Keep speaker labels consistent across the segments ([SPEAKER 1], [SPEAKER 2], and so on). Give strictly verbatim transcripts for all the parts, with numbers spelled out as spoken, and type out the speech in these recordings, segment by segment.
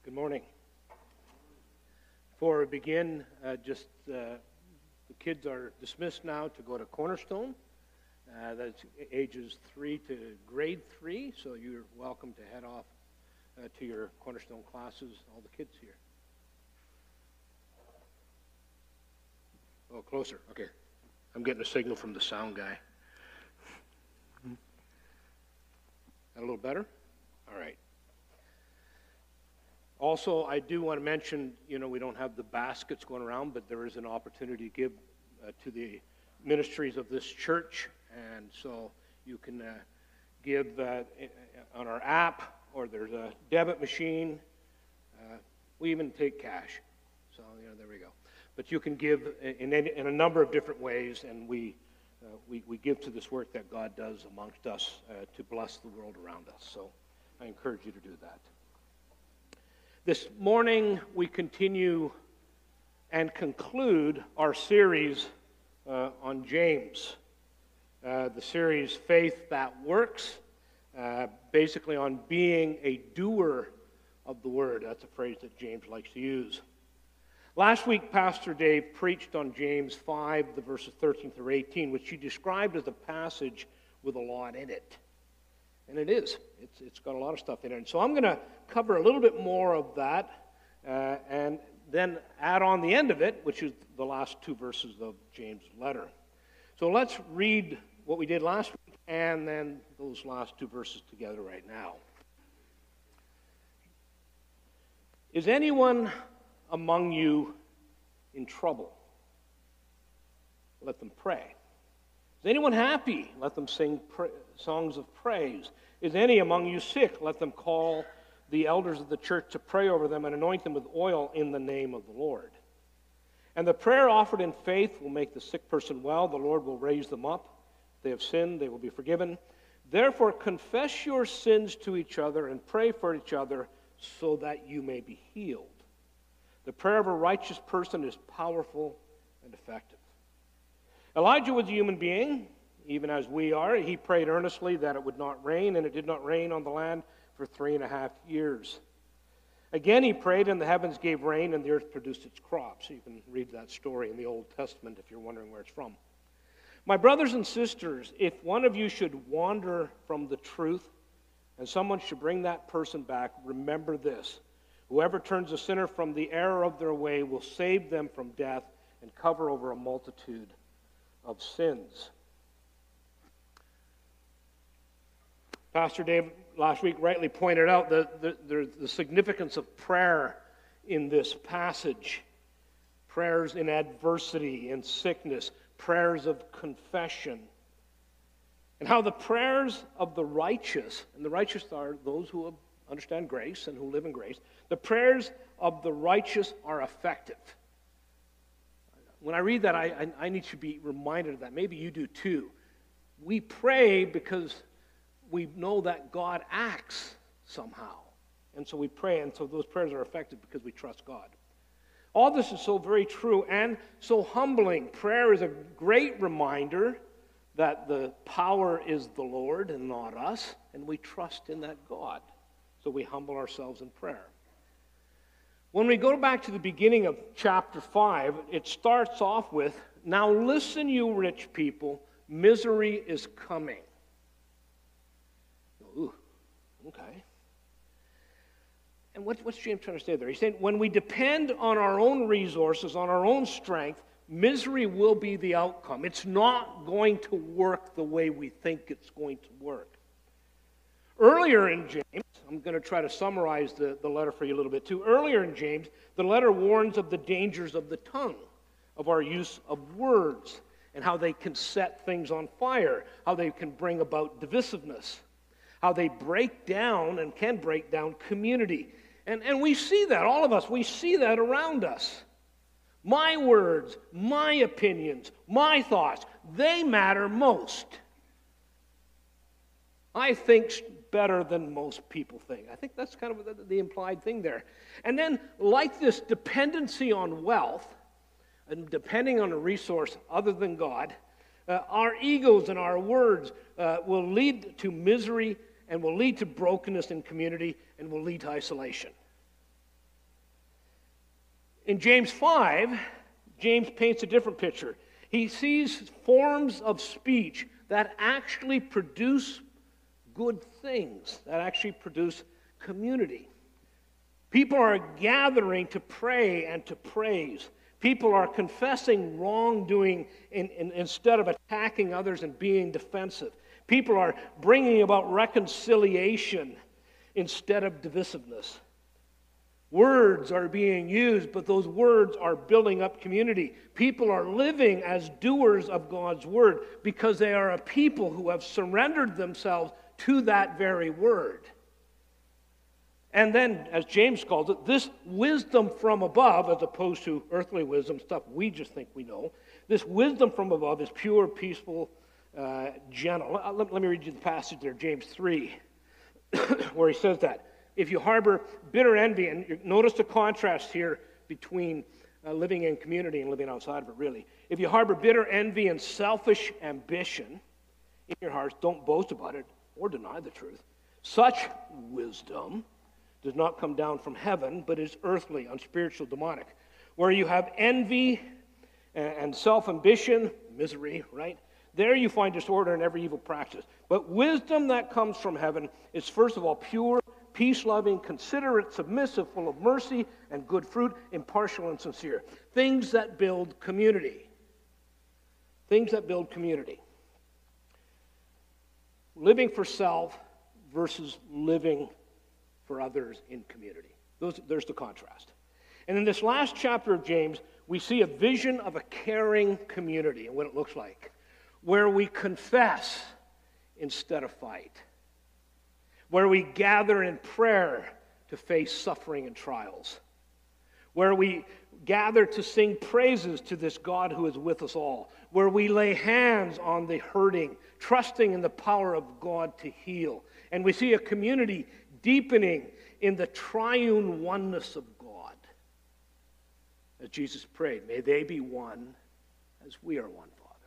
[SPEAKER 1] Good morning. Before we begin, uh, just uh, the kids are dismissed now to go to Cornerstone. Uh, that's ages three to grade three, so you're welcome to head off uh, to your Cornerstone classes, all the kids here. Oh, closer. Okay. I'm getting a signal from the sound guy. That a little better? All right. Also, I do want to mention, you know, we don't have the baskets going around, but there is an opportunity to give uh, to the ministries of this church. And so you can uh, give uh, on our app, or there's a debit machine. Uh, we even take cash. So, you know, there we go. But you can give in, in, in a number of different ways, and we, uh, we, we give to this work that God does amongst us uh, to bless the world around us. So I encourage you to do that. This morning, we continue and conclude our series uh, on James. Uh, the series, Faith That Works, uh, basically on being a doer of the Word. That's a phrase that James likes to use. Last week, Pastor Dave preached on James five, the verses thirteen through eighteen, which he described as a passage with a lot in it. And it is. It's, it's got a lot of stuff in it. And so I'm going to cover a little bit more of that uh, and then add on the end of it, which is the last two verses of James' letter. So let's read what we did last week and then those last two verses together right now. Is anyone among you in trouble? Let them pray. Is anyone happy? Let them sing pra- songs of praise. Is any among you sick? Let them call the elders of the church to pray over them and anoint them with oil in the name of the Lord. And the prayer offered in faith will make the sick person well. The Lord will raise them up. If they have sinned, they will be forgiven. Therefore, confess your sins to each other and pray for each other so that you may be healed. The prayer of a righteous person is powerful and effective. Elijah was a human being, even as we are. He prayed earnestly that it would not rain, and it did not rain on the land for three and a half years. Again he prayed, and the heavens gave rain, and the earth produced its crops. You can read that story in the Old Testament if you're wondering where it's from. My brothers and sisters, if one of you should wander from the truth, and someone should bring that person back, remember this. Whoever turns a sinner from the error of their way will save them from death and cover over a multitude of sins. Pastor Dave last week rightly pointed out the, the, the, the significance of prayer in this passage. Prayers in adversity and sickness, prayers of confession. And how the prayers of the righteous, and the righteous are those who understand grace and who live in grace, the prayers of the righteous are effective. When I read that, I, I, I need to be reminded of that. Maybe you do too. We pray because we know that God acts somehow. And so we pray, and so those prayers are effective because we trust God. All this is so very true and so humbling. Prayer is a great reminder that the power is the Lord and not us, and we trust in that God. So we humble ourselves in prayer. When we go back to the beginning of chapter five, it starts off with, now listen, you rich people, misery is coming. Ooh, okay. And what, what's James trying to say there? He's saying when we depend on our own resources, on our own strength, misery will be the outcome. It's not going to work the way we think it's going to work. Earlier in James, I'm going to try to summarize the, the letter for you a little bit too. Earlier in James, the letter warns of the dangers of the tongue, of our use of words, and how they can set things on fire, how they can bring about divisiveness, how they break down and can break down community. And, and we see that, all of us, we see that around us. My words, my opinions, my thoughts, they matter most. I think better than most people think. I think that's kind of the, the implied thing there. And then, like this dependency on wealth, and depending on a resource other than God, uh, our egos and our words uh, will lead to misery and will lead to brokenness in community and will lead to isolation. In James five, James paints a different picture. He sees forms of speech that actually produce good things, that actually produce community. People are gathering to pray and to praise. People are confessing wrongdoing in, in, instead of attacking others and being defensive. People are bringing about reconciliation instead of divisiveness. Words are being used, but those words are building up community. People are living as doers of God's word because they are a people who have surrendered themselves to that very word. And then, as James calls it, this wisdom from above, as opposed to earthly wisdom, stuff we just think we know, this wisdom from above is pure, peaceful, uh, gentle. Let, let me read you the passage there, James three, where he says that. If you harbor bitter envy, and you notice the contrast here between uh, living in community and living outside of it, really. If you harbor bitter envy and selfish ambition in your hearts, don't boast about it or deny the truth. Such wisdom does not come down from heaven, but is earthly, unspiritual, demonic. Where you have envy and self-ambition, misery, right? There you find disorder and every evil practice. But wisdom that comes from heaven is first of all pure, peace-loving, considerate, submissive, full of mercy and good fruit, impartial and sincere. Things that build community. Things that build community. Living for self versus living for others in community. Those, there's the contrast. And in this last chapter of James, we see a vision of a caring community and what it looks like, where we confess instead of fight, where we gather in prayer to face suffering and trials, where we gather to sing praises to this God who is with us all, where we lay hands on the hurting, trusting in the power of God to heal. And we see a community deepening in the triune oneness of God. As Jesus prayed, may they be one as we are one, Father.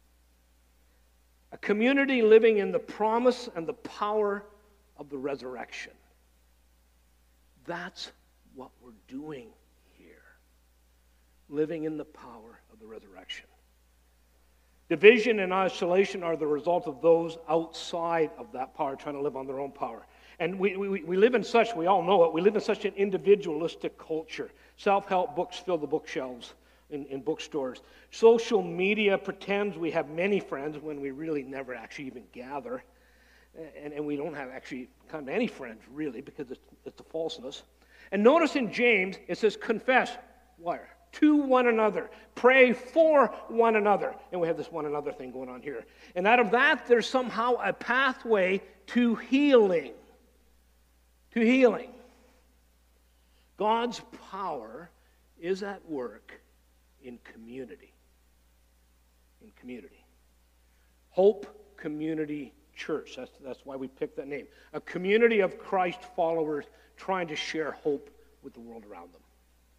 [SPEAKER 1] A community living in the promise and the power of the resurrection. That's what we're doing here. Living in the power of the resurrection. Division and isolation are the result of those outside of that power trying to live on their own power. And we, we, we live in such, we all know it, we live in such an individualistic culture. Self-help books fill the bookshelves in, in bookstores. Social media pretends we have many friends when we really never actually even gather. And, and we don't have actually kind of any friends, really, because it's, it's a falseness. And notice in James, it says, confess, where? To one another. Pray for one another. And we have this one another thing going on here. And out of that, there's somehow a pathway to healing. To healing. God's power is at work in community. In community. Hope Community Church. That's, that's why we picked that name. A community of Christ followers trying to share hope with the world around them.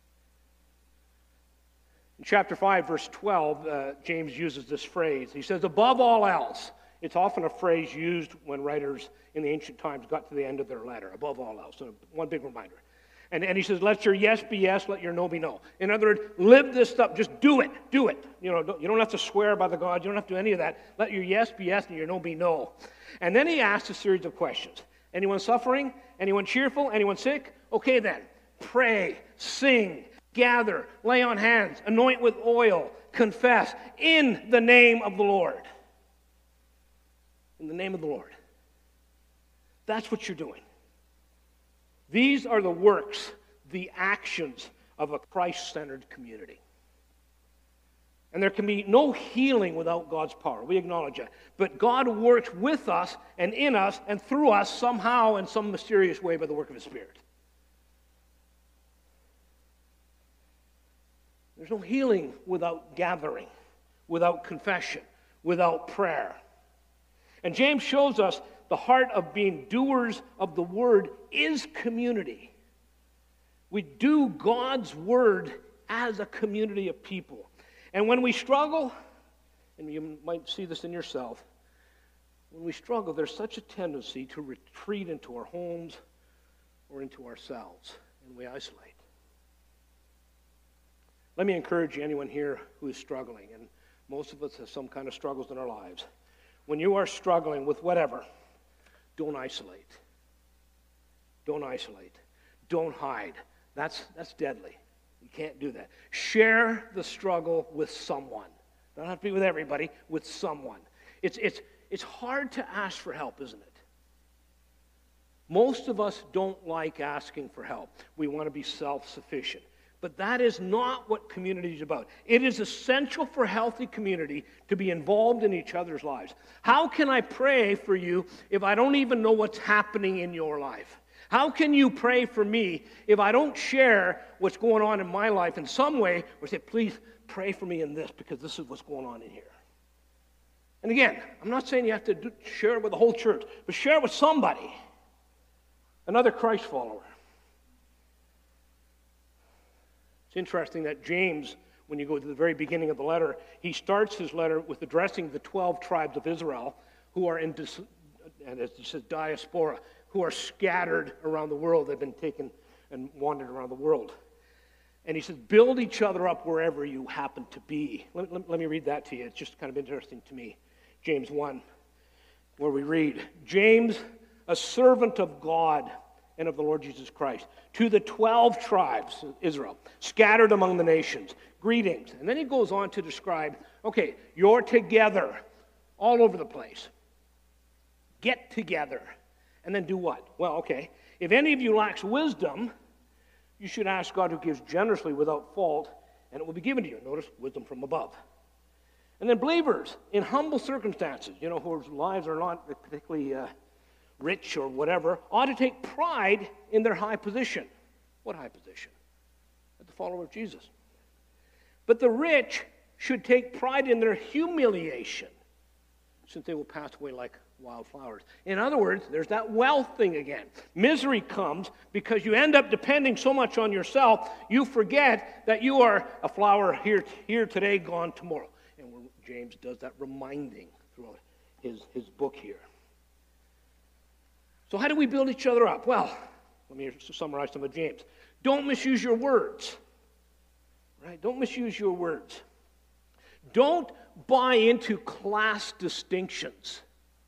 [SPEAKER 1] In chapter five, verse twelve, uh, James uses this phrase. He says, above all else. It's often a phrase used when writers in the ancient times got to the end of their letter. Above all else. So one big reminder. And, and he says, let your yes be yes, let your no be no. In other words, live this stuff. Just do it. Do it. You know, don't, you don't have to swear by the God. You don't have to do any of that. Let your yes be yes and your no be no. And then he asks a series of questions. Anyone suffering? Anyone cheerful? Anyone sick? Okay then. Pray. Sing. Gather. Lay on hands. Anoint with oil. Confess. In the name of the Lord. In the name of the Lord. That's what you're doing. These are the works, the actions of a Christ-centered community. And there can be no healing without God's power. We acknowledge that. But God works with us and in us and through us somehow in some mysterious way by the work of His Spirit. There's no healing without gathering, without confession, without prayer. And James shows us the heart of being doers of the word is community. We do God's word as a community of people. And when we struggle, and you might see this in yourself, when we struggle, there's such a tendency to retreat into our homes or into ourselves, and we isolate. Let me encourage anyone here who is struggling, and most of us have some kind of struggles in our lives. When you are struggling with whatever, don't isolate. Don't isolate. Don't hide. That's, that's deadly. You can't do that. Share the struggle with someone. Don't have to be with everybody, with someone. It's, it's, it's hard to ask for help, isn't it? Most of us don't like asking for help. We want to be self-sufficient. But that is not what community is about. It is essential for healthy community to be involved in each other's lives. How can I pray for you if I don't even know what's happening in your life? How can you pray for me if I don't share what's going on in my life in some way, or say, please pray for me in this because this is what's going on in here? And again, I'm not saying you have to do, share it with the whole church, but share it with somebody, another Christ follower. It's interesting that James, when you go to the very beginning of the letter, he starts his letter with addressing the twelve tribes of Israel who are in, dis, and as he says, diaspora, who are scattered around the world. They've been taken and wandered around the world. And he says, build each other up wherever you happen to be. Let, let, let me read that to you. It's just kind of interesting to me. James one, where we read, James, a servant of God and of the Lord Jesus Christ, to the twelve tribes of Israel, scattered among the nations, greetings. And then he goes on to describe, okay, you're together all over the place. Get together. And then do what? Well, okay, if any of you lacks wisdom, you should ask God who gives generously without fault, and it will be given to you. Notice, wisdom from above. And then believers in humble circumstances, you know, whose lives are not particularly uh, rich or whatever, ought to take pride in their high position. What high position? As the follower of Jesus. But the rich should take pride in their humiliation, since they will pass away like wildflowers. In other words, there's that wealth thing again. Misery comes because you end up depending so much on yourself, you forget that you are a flower here, here today, gone tomorrow. And James does that reminding throughout his, his book here. So how do we build each other up? Well, let me summarize some of James. Don't misuse your words. Right? Don't misuse your words. Don't buy into class distinctions.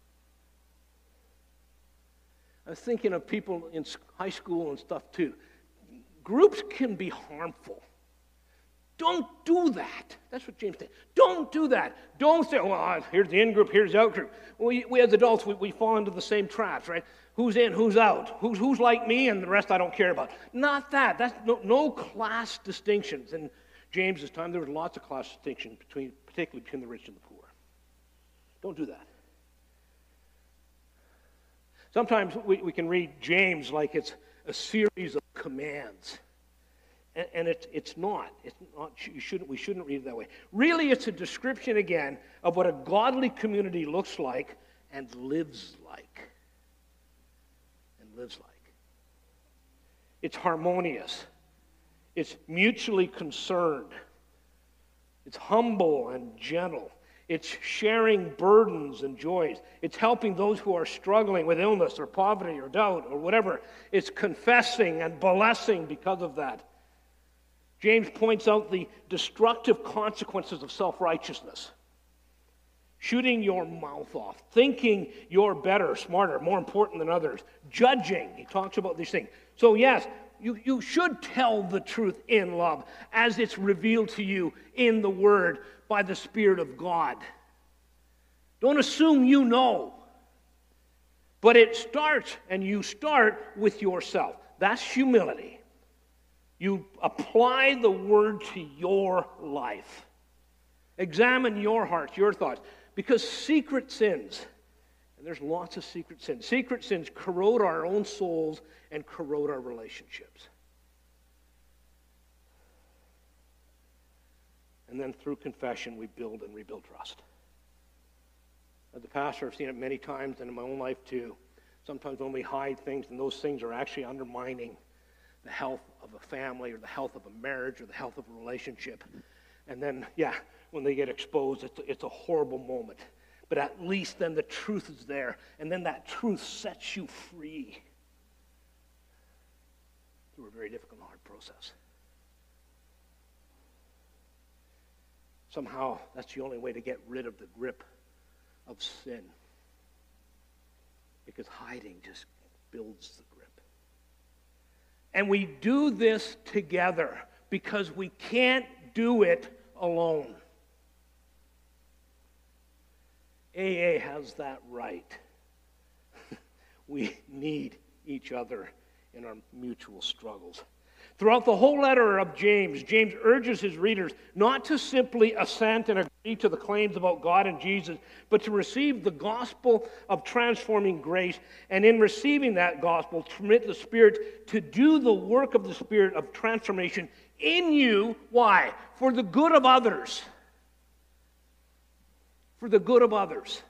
[SPEAKER 1] I was thinking of people in high school and stuff too. Groups can be harmful. Don't do that. That's what James said. Don't do that. Don't say, well, here's the in-group, here's the out-group. We, we as adults, we, we fall into the same traps, right? Who's in, who's out? Who's, who's like me, and the rest I don't care about. Not that. That's no, no class distinctions. In James's time, there was lots of class distinctions, between, particularly between the rich and the poor. Don't do that. Sometimes we, we can read James like it's a series of commands. And, and it, it's not. It's not. You shouldn't, we shouldn't read it that way. Really, it's a description, again, of what a godly community looks like and lives like. And lives like. It's harmonious. It's mutually concerned. It's humble and gentle. It's sharing burdens and joys. It's helping those who are struggling with illness or poverty or doubt or whatever. It's confessing and blessing because of that. James points out the destructive consequences of self-righteousness. Shooting your mouth off, thinking you're better, smarter, more important than others, judging. He talks about these things. So yes, you, you should tell the truth in love as it's revealed to you in the Word by the Spirit of God. Don't assume you know. But it starts, and you start with yourself. That's humility. You apply the Word to your life. Examine your heart, your thoughts. Because secret sins, and there's lots of secret sins, secret sins corrode our own souls and corrode our relationships. And then through confession, we build and rebuild trust. As a pastor, I've seen it many times, and in my own life too. Sometimes when we hide things, and those things are actually undermining the health of a family or the health of a marriage or the health of a relationship. And then, yeah, when they get exposed, it's, it's a horrible moment. But at least then the truth is there, and then that truth sets you free through a very difficult and hard process. somehow that's the only way to get rid of the grip of sin. Because hiding just builds the grip. And we do this together because we can't do it alone. A A has that right. We need each other in our mutual struggles. Throughout the whole letter of James, James urges his readers not to simply assent and agree to the claims about God and Jesus, but to receive the gospel of transforming grace, and in receiving that gospel, permit the Spirit to do the work of the Spirit of transformation in you. Why? For the good of others. For the good of others.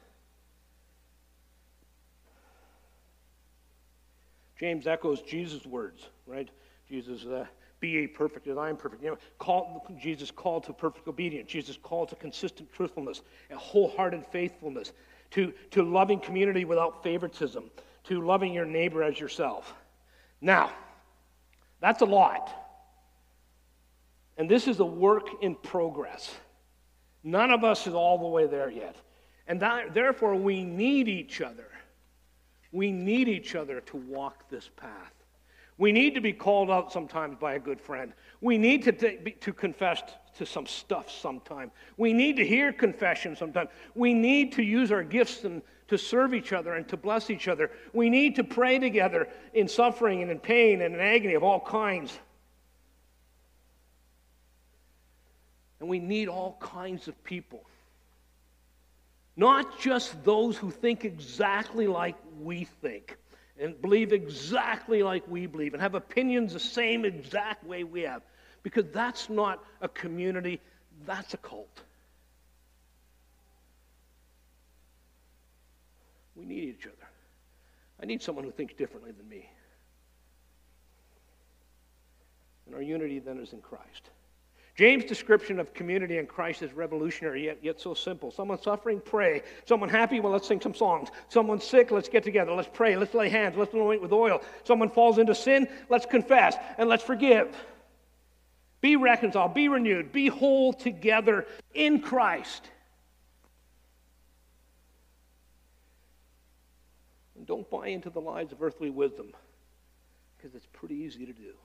[SPEAKER 1] James echoes Jesus' words, right? Jesus, uh, be ye perfect as I am perfect. You know, call, Jesus called to perfect obedience. Jesus called to consistent truthfulness, a wholehearted faithfulness, to, to loving community without favoritism, to loving your neighbor as yourself. Now, that's a lot. And this is a work in progress. None of us is all the way there yet. And that, therefore, we need each other. We need each other to walk this path. We need to be called out sometimes by a good friend. We need to, t- to confess to some stuff sometime. We need to hear confession sometime. We need to use our gifts and to serve each other and to bless each other. We need to pray together in suffering and in pain and in agony of all kinds. And we need all kinds of people. Not just those who think exactly like we think and believe exactly like we believe and have opinions the same exact way we have. Because that's not a community, that's a cult. We need each other. I need someone who thinks differently than me. And our unity then is in Christ. James' description of community in Christ is revolutionary, yet, yet so simple. Someone suffering, pray. Someone happy, well, let's sing some songs. Someone sick, let's get together. Let's pray. Let's lay hands. Let's anoint with oil. Someone falls into sin, let's confess and let's forgive. Be reconciled. Be renewed. Be whole together in Christ. And don't buy into the lies of earthly wisdom, because it's pretty easy to do.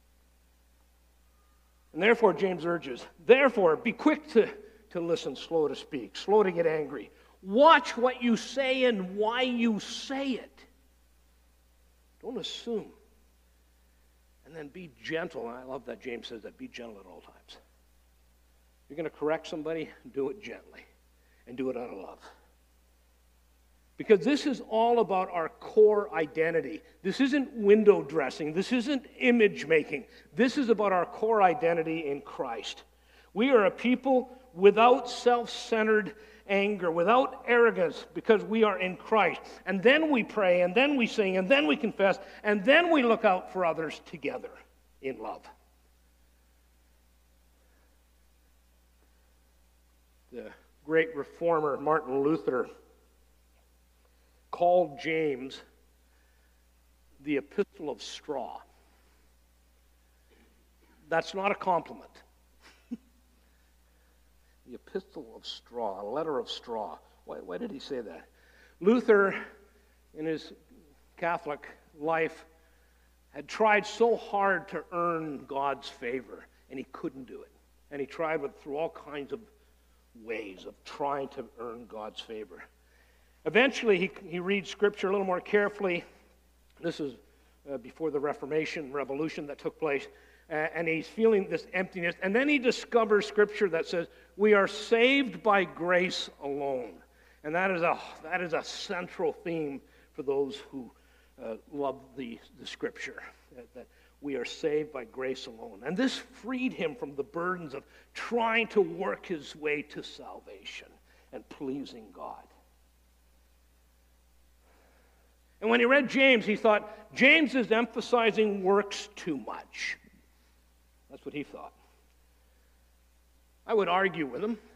[SPEAKER 1] And therefore, James urges, therefore, be quick to, to listen, slow to speak, slow to get angry. Watch what you say and why you say it. Don't assume. And then be gentle. And I love that James says that. Be gentle at all times. If you're going to correct somebody, do it gently. And do it out of love. Because this is all about our core identity. This isn't window dressing. This isn't image making. This is about our core identity in Christ. We are a people without self-centered anger, without arrogance, because we are in Christ. And then we pray, and then we sing, and then we confess, and then we look out for others together in love. The great reformer Martin Luther called James the epistle of straw. That's not a compliment. The epistle of straw, a letter of straw. Why, why did he say that? Luther, in his Catholic life, had tried so hard to earn God's favor, and he couldn't do it. And he tried with, through all kinds of ways of trying to earn God's favor. Eventually, he, he reads Scripture a little more carefully. This is uh, before the Reformation, revolution that took place. Uh, and he's feeling this emptiness. And then he discovers Scripture that says, we are saved by grace alone. And that is a, that is a central theme for those who uh, love the, the Scripture, that, that we are saved by grace alone. And this freed him from the burdens of trying to work his way to salvation and pleasing God. And when he read James, he thought, James is emphasizing works too much. That's what he thought. I would argue with him.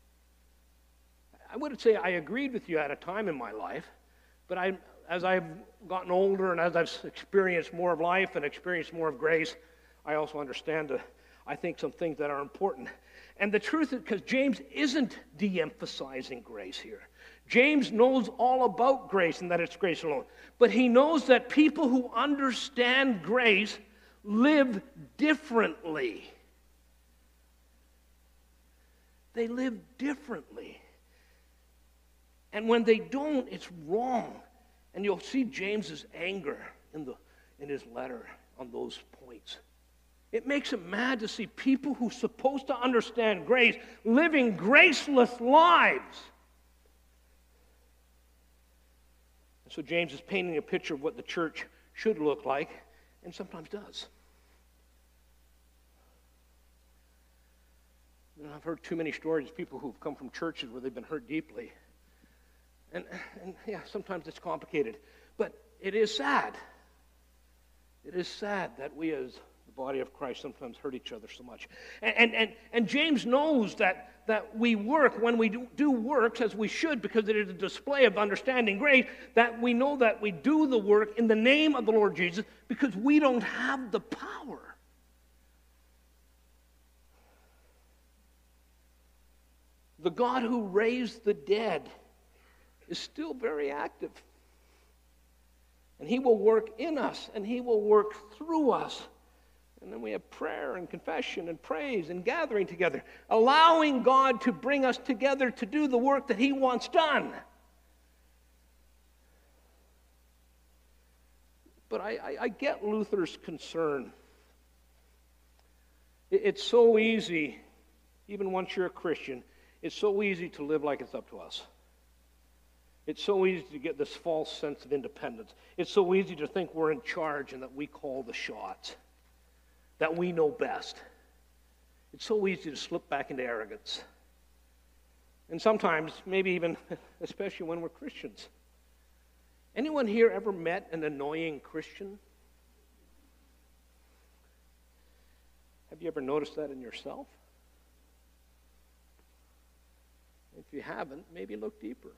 [SPEAKER 1] I would say I agreed with you at a time in my life, but I, as I've gotten older and as I've experienced more of life and experienced more of grace, I also understand, uh, I think, some things that are important. And the truth is, because James isn't de-emphasizing grace here. James knows all about grace and that it's grace alone. But he knows that people who understand grace live differently. They live differently. And when they don't, it's wrong. And you'll see James's anger in the in his letter on those points. It makes him mad to see people who are supposed to understand grace living graceless lives. And so James is painting a picture of what the church should look like, and sometimes does. And I've heard too many stories of people who've come from churches where they've been hurt deeply. And, and yeah, sometimes it's complicated. But it is sad. It is sad that we as the body of Christ sometimes hurt each other so much. And, and, and, and James knows that, that we work, when we do, do works as we should, because it is a display of understanding grace, that we know that we do the work in the name of the Lord Jesus because we don't have the power. The God who raised the dead is still very active. And he will work in us, and he will work through us. And then we have prayer and confession and praise and gathering together, allowing God to bring us together to do the work that he wants done. But I, I, I get Luther's concern. It, it's so easy, even once you're a Christian, it's so easy to live like it's up to us. It's so easy to get this false sense of independence. It's so easy to think we're in charge and that we call the shots, that we know best. It's so easy to slip back into arrogance. And sometimes, maybe even, especially when we're Christians. Anyone here ever met an annoying Christian? Have you ever noticed that in yourself? If you haven't, maybe look deeper.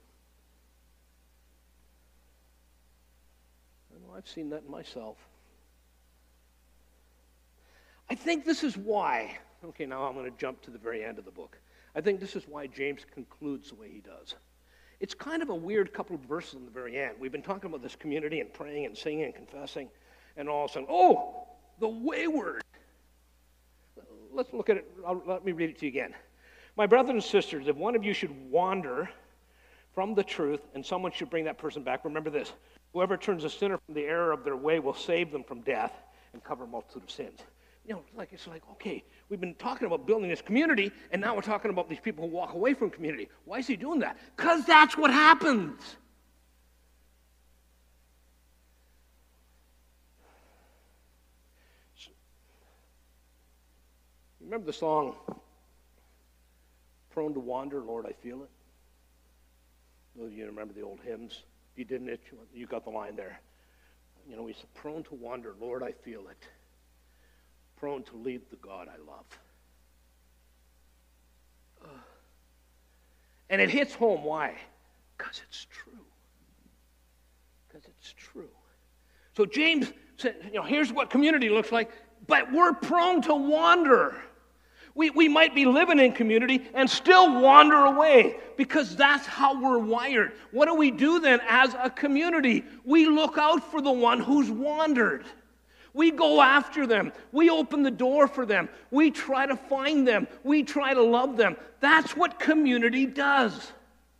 [SPEAKER 1] I know I've seen that in myself. I think this is why, okay, now I'm going to jump to the very end of the book. I think this is why James concludes the way he does. It's kind of a weird couple of verses in the very end. We've been talking about this community and praying and singing and confessing, and all of a sudden, oh, the wayward. Let's look at it. I'll, let me read it to you again. My brothers and sisters, if one of you should wander from the truth and someone should bring that person back, remember this. Whoever turns a sinner from the error of their way will save them from death and cover a multitude of sins. You know, like it's like, okay, we've been talking about building this community, and now we're talking about these people who walk away from community. Why is he doing that? Because that's what happens. Remember the song, Prone to Wander, Lord, I Feel It? Those of you remember the old hymns. If you didn't, it, you got the line there. You know, we said, prone to wander, Lord, I feel it. Prone to leave the God I love. Uh, and it hits home. Why? Because it's true. Because it's true. So James said, you know, here's what community looks like, but we're prone to wander. We, we might be living in community and still wander away because that's how we're wired. What do we do then as a community? We look out for the one who's wandered. We go after them. We open the door for them. We try to find them. We try to love them. That's what community does.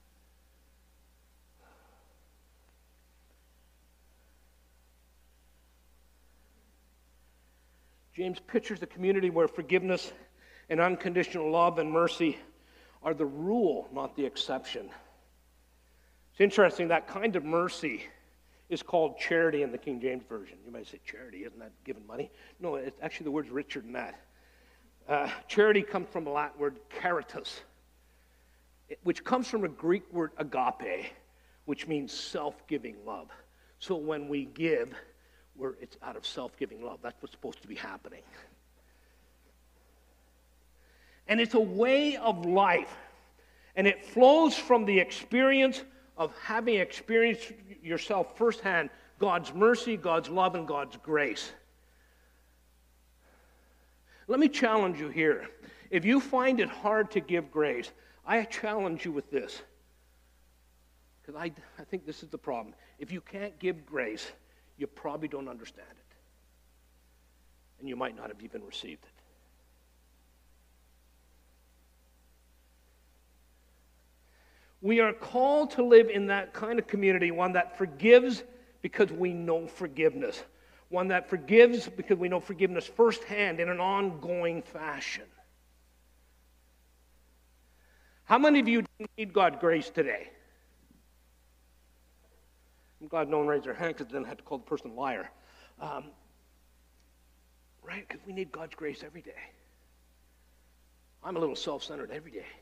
[SPEAKER 1] James pictures a community where forgiveness and unconditional love and mercy are the rule, not the exception. It's interesting, that kind of mercy is called charity in the King James Version. You might say, charity, isn't that giving money? No, it's actually the word's richer than that. Uh, charity comes from the Latin word caritas, which comes from a Greek word agape, which means self-giving love. So when we give, we're, it's out of self-giving love. That's what's supposed to be happening. And it's a way of life. And it flows from the experience of having experienced yourself firsthand God's mercy, God's love, and God's grace. Let me challenge you here. If you find it hard to give grace, I challenge you with this. Because I, I think this is the problem. If you can't give grace, you probably don't understand it. And you might not have even received it. We are called to live in that kind of community, one that forgives because we know forgiveness. One that forgives because we know forgiveness firsthand in an ongoing fashion. How many of you need God's grace today? I'm glad no one raised their hand because then I had to call the person a liar. Um, right? Because we need God's grace every day. I'm a little self-centered every day.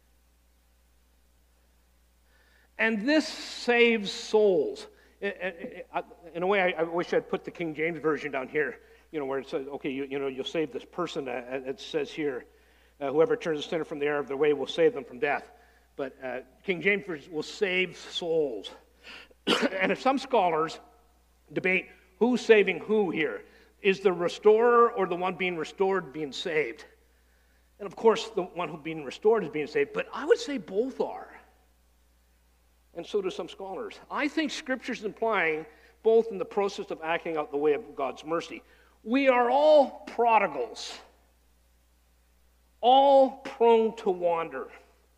[SPEAKER 1] And this saves souls. In a way, I wish I'd put the King James Version down here, you know, where it says, okay, you, you know, you'll save this person. Uh, it says here, uh, whoever turns a sinner from the error of their way will save them from death. But uh, King James Version will save souls. And if some scholars debate who's saving who here, is the restorer or the one being restored being saved? And of course, the one who's being restored is being saved, but I would say both are. And so do some scholars. I think Scripture's implying both in the process of acting out the way of God's mercy. We are all prodigals, all prone to wander.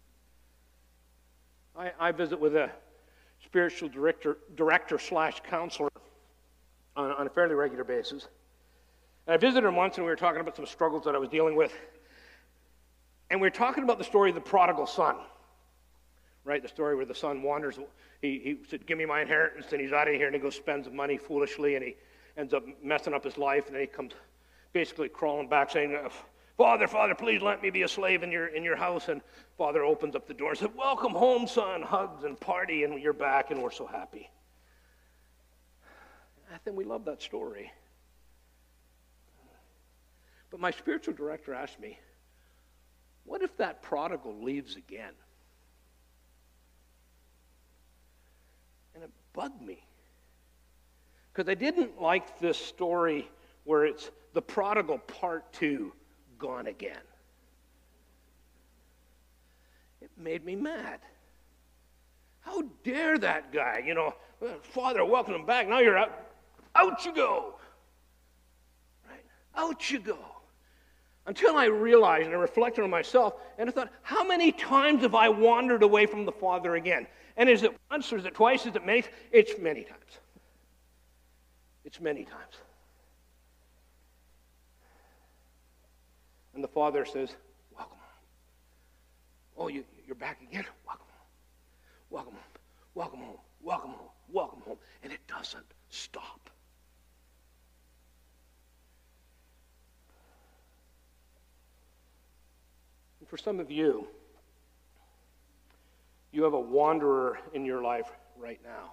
[SPEAKER 1] I, I visit with a spiritual director, director slash counselor on, on a fairly regular basis. And I visited him once, and we were talking about some struggles that I was dealing with. And we were talking about the story of the prodigal son. Right, the story where the son wanders. He, he said, give me my inheritance, and he's out of here, and he goes spends the money foolishly, and he ends up messing up his life, and then he comes basically crawling back saying, Father, Father, please let me be a slave in your in your house. And Father opens up the door and says, welcome home, son, hugs and party, and you're back, and we're so happy. I think we love that story. But my spiritual director asked me, what if that prodigal leaves again? And it bugged me. Because I didn't like this story where it's the prodigal part two, gone again. It made me mad. How dare that guy, you know, Father welcomed him back, now you're out. Out you go. Right? Out you go. Until I realized and I reflected on myself and I thought, how many times have I wandered away from the Father again? And is it once or is it twice? Is it many? It's many times. It's many times. And the Father says, welcome home. Oh, you, you're back again? Welcome home. Welcome home. Welcome home. Welcome home. Welcome home. And it doesn't stop. And for some of you, you have a wanderer in your life right now.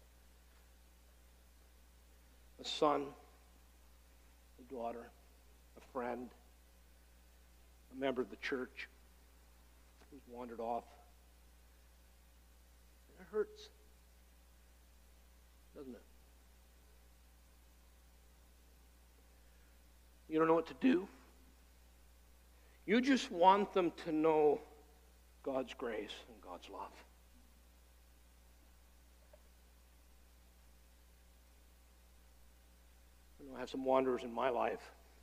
[SPEAKER 1] A son, a daughter, a friend, a member of the church who's wandered off. And it hurts, doesn't it? You don't know what to do. You just want them to know God's grace and God's love. I know I have some wanderers in my life.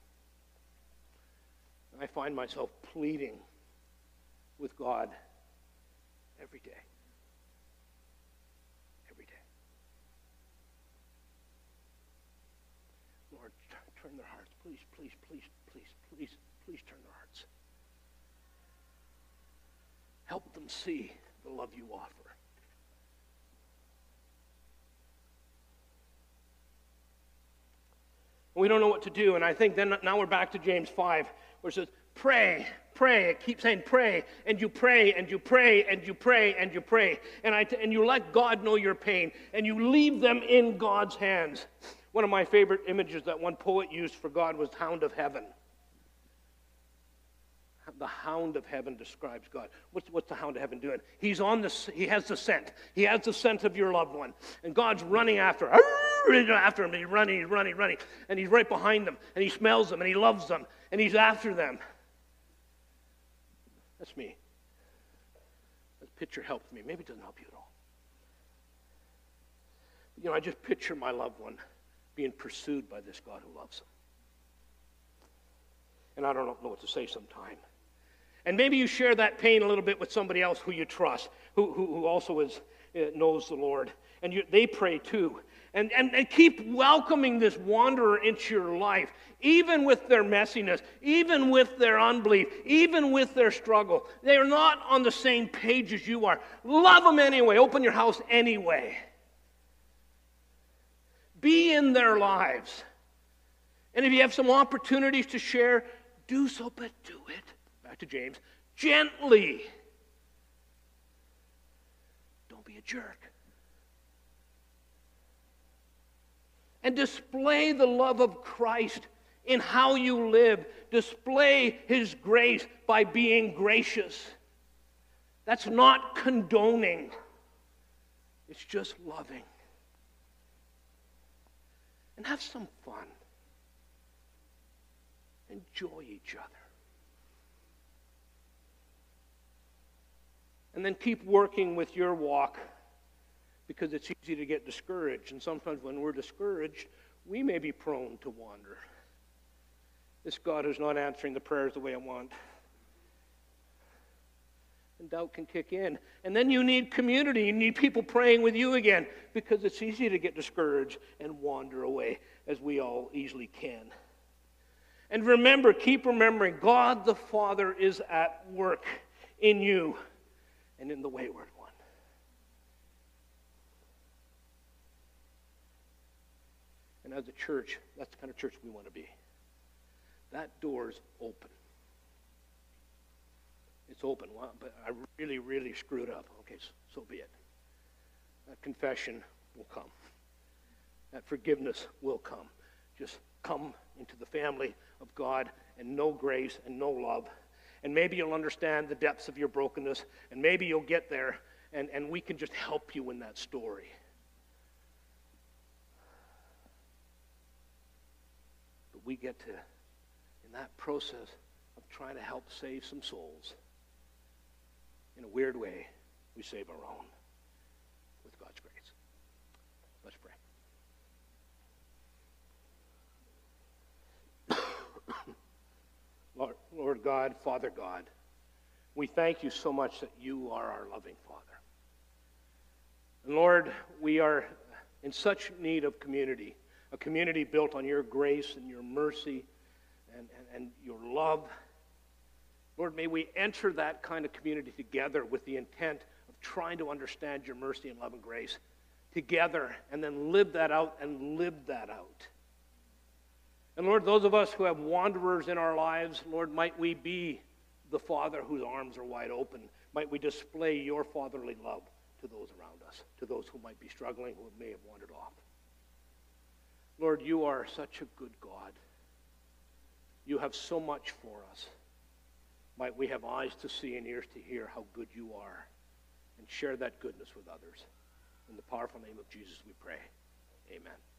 [SPEAKER 1] I find myself pleading with God every day. Every day. Lord, t- turn their hearts. Please, please, please, please, please, please turn their hearts. Help them see the love you offer. We don't know what to do, and I think then now we're back to James five, where it says, pray, pray. It keeps saying pray, and you pray, and you pray, and you pray, and you pray. And, I t- and you let God know your pain, and you leave them in God's hands. One of my favorite images that one poet used for God was Hound of Heaven. The hound of heaven describes God. What's, what's the hound of heaven doing? He's on the, he has the scent. He has the scent of your loved one. And God's running after him. After him. He's running, he's running, running. And he's right behind them. And he smells them and he loves them. and he's after them. That's me. That picture helps me. Maybe it doesn't help you at all. But, you know, I just picture my loved one being pursued by this God who loves them. And I don't know what to say sometime. And maybe you share that pain a little bit with somebody else who you trust, who, who, who also is, uh, knows the Lord. And you, they pray too. And, and, and keep welcoming this wanderer into your life, even with their messiness, even with their unbelief, even with their struggle. They are not on the same page as you are. Love them anyway. Open your house anyway. Be in their lives. And if you have some opportunities to share, do so, but do it. Back to James. Gently. Don't be a jerk. And display the love of Christ in how you live. Display his grace by being gracious. That's not condoning. It's just loving. And have some fun. Enjoy each other. And then keep working with your walk, because it's easy to get discouraged. And sometimes when we're discouraged, we may be prone to wander. This God who's not answering the prayers the way I want. And doubt can kick in. And then you need community. You need people praying with you again, because it's easy to get discouraged and wander away, as we all easily can. And remember, keep remembering, God the Father is at work in you and in the wayward one. And as a church, that's the kind of church we want to be. That door's open. It's open. Well, but I really, really screwed up. Okay, so, so be it. That confession will come. That forgiveness will come. Just come into the family of God and know grace and know love. And maybe you'll understand the depths of your brokenness, and maybe you'll get there, and, and we can just help you in that story. But we get to, in that process of trying to help save some souls, in a weird way, we save our own with God's grace. Let's pray. Lord, Lord God, Father God, we thank you so much that you are our loving Father. And Lord, we are in such need of community, a community built on your grace and your mercy and, and, and your love. Lord, may we enter that kind of community together with the intent of trying to understand your mercy and love and grace together, and then live that out and live that out. And Lord, those of us who have wanderers in our lives, Lord, might we be the Father whose arms are wide open. Might we display your fatherly love to those around us, to those who might be struggling, who may have wandered off. Lord, you are such a good God. You have so much for us. Might we have eyes to see and ears to hear how good you are, and share that goodness with others. In the powerful name of Jesus we pray. Amen.